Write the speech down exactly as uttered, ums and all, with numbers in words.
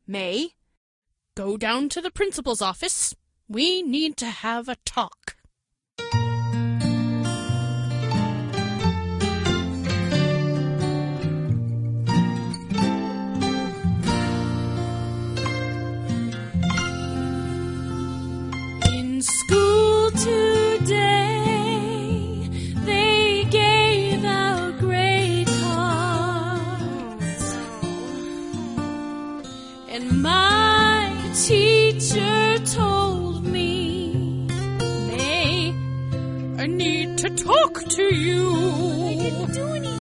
May, go down to the principal's office. We need to have a talk. In school today, they gave out grade cards, and my teacher told me, May, I need to talk to you.